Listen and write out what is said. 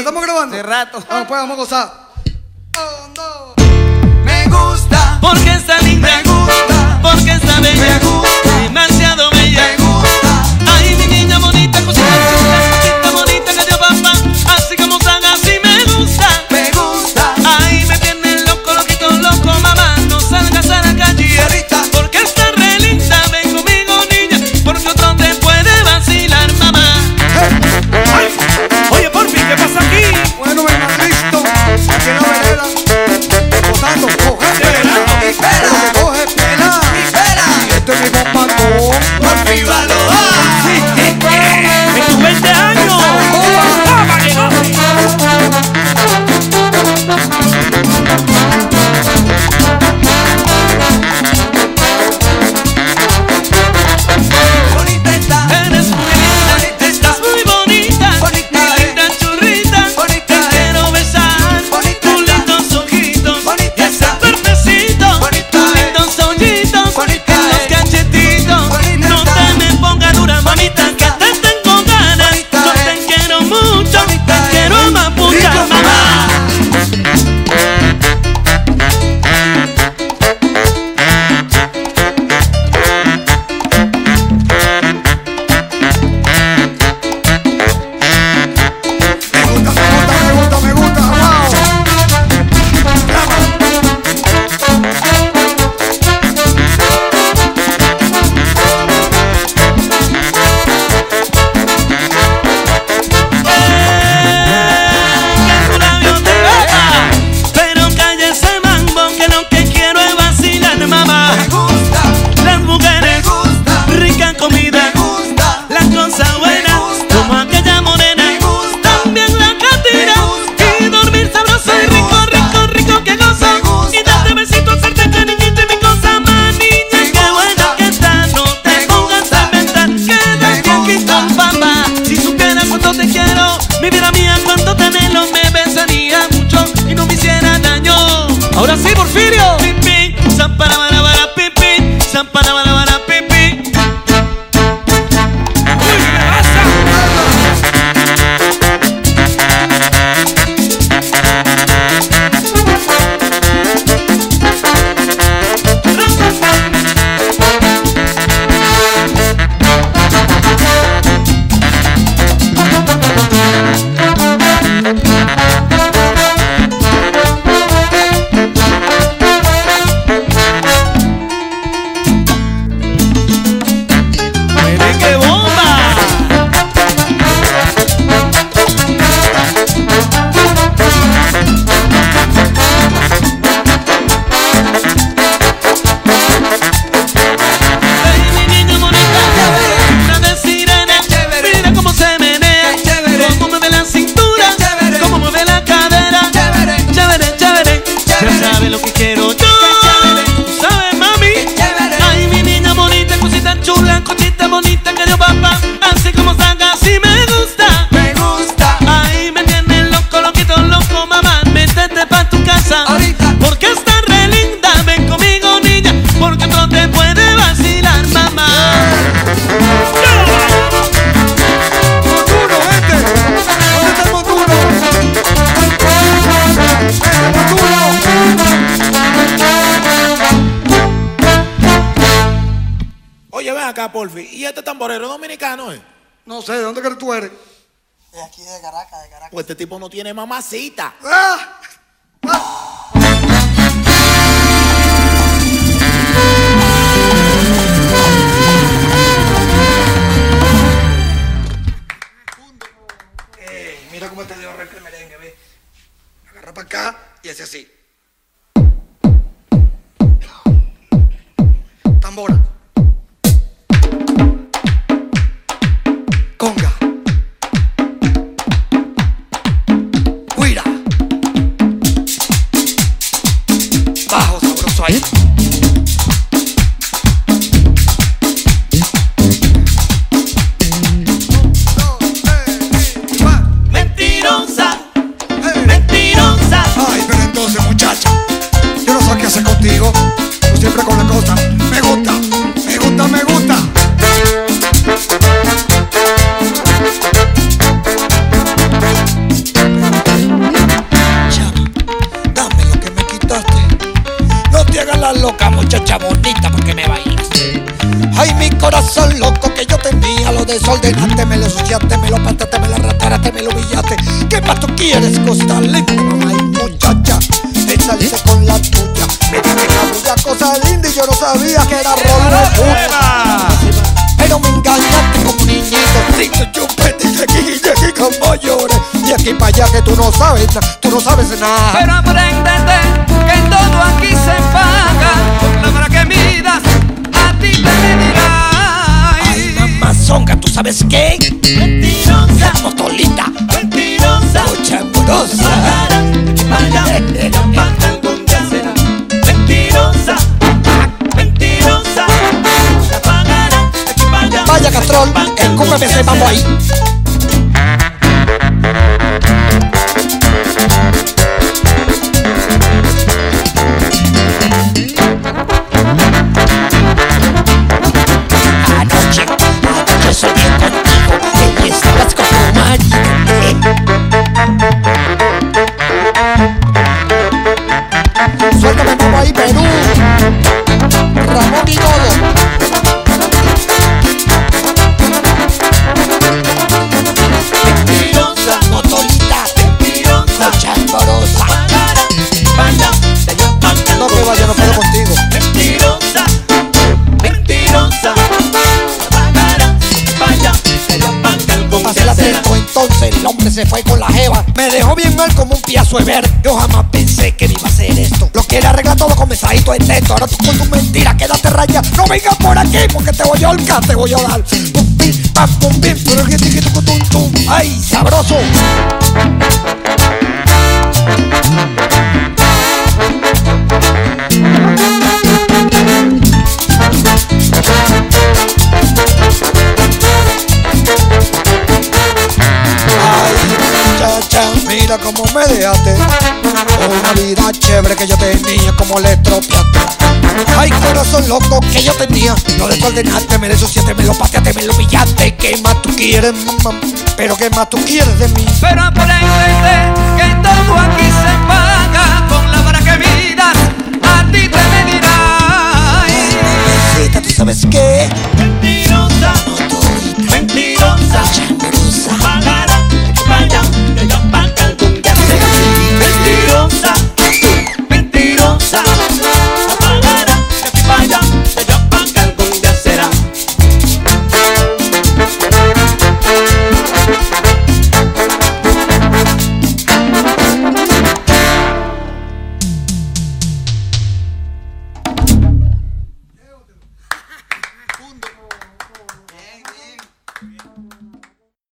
¿Estamos grabando? Hace rato. Vamos, pues vamos a gozar. Me gusta porque está linda. Me gusta porque está bella. Me gusta demasiado bella. Me gusta. Ay, mi niña bonita, cosita chula, cosita bonita que dio papá. Así como están, así me gusta. Me gusta. Ay, me tiene loco, loquito, loco, mamá. No salgas a la calle ahorita porque está re linda. Ven conmigo, niña, porque otro te puede vacilar, mamá. Ay, oye, por fin, ¿qué pasa aquí? Bueno, venga, listo. Aquí en la vereda. Gozando, coge pela. Mi pela. Coge pela. Mi pela. Y este es mi bombardón. Por fin va lo va. En tus 20 años. ¡Toma, que no! Bonita está, eres muy linda, estás muy bonita, bonita, linda churrita, bonita, te quiero besar, bonita, tus lindos ojitos, bonita, y ese cuerpecito, bonita, lindos hoyitos, bonita, en los cachetitos, bonita, no te me pongas dura, mamita, que te tengo ganas, bonita, yo te quiero mucho, bonita, te quiero amapuchar, mamá. Me gusta, wow. Que tu labio te baja, pero calla ese mambo que lo que quiero es vacilar, mamá. Me gusta, las mujeres, me gusta, rica comida, me gusta, las cosas buenas, como aquella morena, me gusta, también la catira, y dormir sabroso y rico, rico, rico que gozo, y darte besitos, hacerte cariñito y mi cosa más niña, qué buena que está, no te pongas a inventar, quédate aquí con papá, si supieras cuánto te quiero, mi vida mía, cuánto te anhelo, me besaría mucho y no me hiciera daño. Ahora sí, Porfirio. Pipi, zampara, bara, bara, pipi, zampara, bara, bara, pipi. ¡Uy, qué me pasa! ¡Mire qué bomba! Ay, mi niña bonita, una de sirena, mira cómo se menea, cómo mueve la cintura, cómo mueve la cadera, chévere, chévere, ya sabe lo que quiero yo, tú sabes, mami. Ay, mi niña bonita, cosita chula, cosita bonita que dio papá, así como salga, así me gusta, me gusta. Ay, me tiene loco, loquito, loco, mamá, métete pa' tu casa, ahorita, porque está re linda, ven conmigo, niña, porque no te puede vacilar, mamá. Montuno, vente. ¿Dónde está el Montuno? Oye, ven acá, porfi. ¿Y este tamborero dominicano, No sé, ¿de dónde crees tú eres? De aquí de Caracas, de Caracas. Pues este tipo no tiene mamacita. ¡Ah! Mira cómo te dio el merengue, ve. Agarra para acá y hace así. Tambora. Conga. Guira. Bajo sabroso ahí. Mentirosa, mentirosa. Ay, pero entonces, muchacha, yo no sé qué hacer contigo. Tú siempre con la cosa. Me gusta. Muchacha loca, muchacha bonita, ¿por qué me bailaste? Ay, mi corazón loco que yo tenía, lo desordenaste, me lo ensuciaste, me lo pateaste, me lo arrastraste, me lo humillaste. ¿Qué más tú quieres, Costa Linda? Ay, muchacha, te saliste con la tuya. Me dijiste una cosa linda y yo no sabía que era rolo. Pero me engañaste como un niñito. Lindo chupete y aquí como lloré. Y aquí para allá que tú no sabes nada. Pero apréndete que todo aquí se paga. Por la vara que midas, a ti te medirá. Ay, mamazonga, ¿tú sabes qué? Mentirosa, Motolita, mentirosa, mucha amorosa. Mentirosa, mentirosa, la pagarán. Vaya Castrol, escúpeme ese mambo ahí. Anoche soñé contigo y estabas con tu marido. Suéltame mambo ahí, Perú. Ramón y todo. Mentirosa, Motolita, mentirosa, mucha amorosa. No que vaya, no puedo contigo. mentirosa, mentirosa, vaya, Pasé la tiempo, entonces el hombre se fue con la jeva. Me dejó bien mal como un piazo de ver. Yo jamás pensé que me iba a hacer esto. Lo quiere arreglar todo con mensadito de texto. Ahora tú con tu mentira, quédate raya. No vengas por aquí porque te voy a holgar, te voy a dar. Pum, pim, pam, pum, pim, pero el tiquito, tum, tum. Ay, sabroso. Muchacha, mira cómo me dejaste. Una vida chévere que yo tenía, como le estropeaste. Ay, corazón loco que yo tenía, lo desordenaste, me ensuciaste, me lo pateaste, me lo humillaste. ¿Qué más tú quieres, mamá? Pero ¿qué más tú quieres de mí? pero